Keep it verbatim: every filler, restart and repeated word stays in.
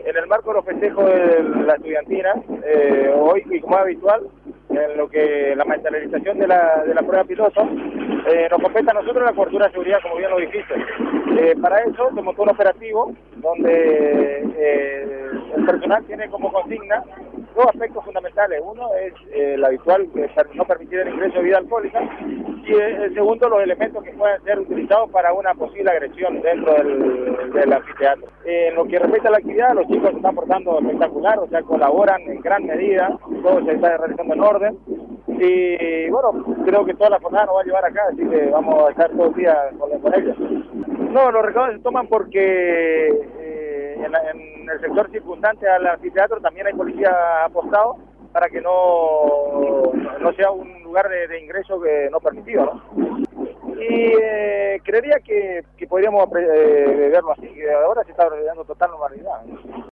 En el marco de los festejos de la estudiantina, eh, hoy, y como es habitual, en lo que la materialización de la, de la prueba piloto, eh, nos compete a nosotros la cobertura de seguridad, como bien lo dijiste. Eh, para eso se montó un operativo donde eh, el personal tiene como consigna dos aspectos fundamentales. Uno es eh, la habitual, eh, no permitir el ingreso de bebida alcohólica, y eh, el segundo, los elementos que puedan ser utilizados para una posible agresión dentro del, del anfiteatro. Eh, en lo que respecta a la actividad, los chicos se están portando espectacular, o sea, colaboran en gran medida, todo se está realizando en orden, y bueno, creo que toda la jornada nos va a llevar acá, así que vamos a estar todo el día con, con ellos. No, los recaudos se toman porque eh, en, la, en el sector circundante al anfiteatro también hay policía apostado para que no, no sea un lugar de, de ingreso que no permitido, ¿no? Y eh, creería que, que podríamos eh, verlo así, que ahora se está dando total normalidad, ¿no?